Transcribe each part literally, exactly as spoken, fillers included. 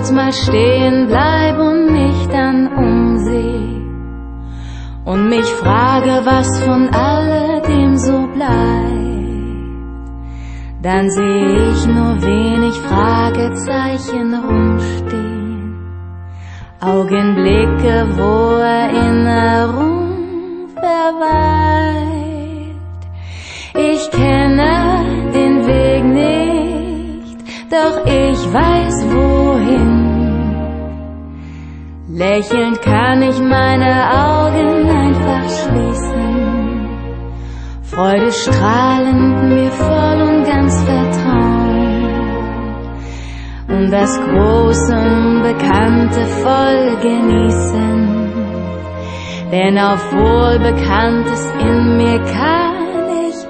kurz mal stehen bleib und mich dann umseh und mich frage, was von alledem so bleibt, dann seh ich nur wenig Fragezeichen rumstehen, Augenblicke, wo Erinnerung verweilt. Ich kenne den Weg nicht, doch ich weiß wohin. Lächelnd kann ich meine Augen einfach schließen, Freude strahlend mir voll und ganz vertrauen und das große Unbekannte voll genießen, denn auf Wohlbekanntes in mir kann ich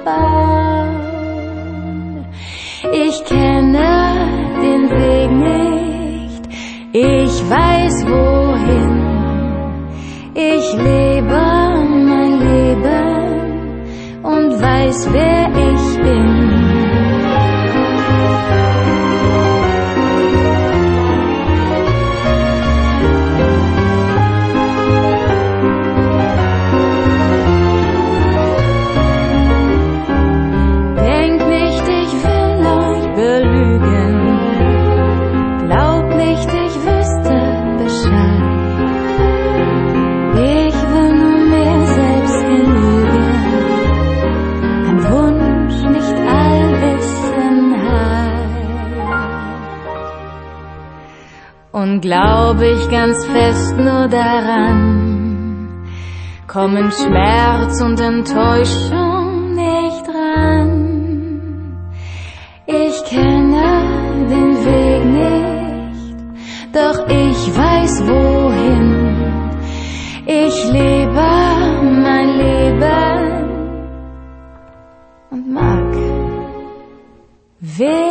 bauen. Ich kenne den Weg nicht, ich weiß wohin, ich lebe mein Leben und weiß, wer ich bin. Denk nicht, ich will euch belügen, glaub nicht, ich wüsste Bescheid. Ich will nur mir selbst genügen, ein Wunsch, nicht Allwissenheit. Und glaub ich ganz fest nur daran, kommen Schmerz und Enttäuschung nicht ran. Ich kenne den Weg nicht, doch ich weiß wohin. Ich lebe mein Leben und mag wer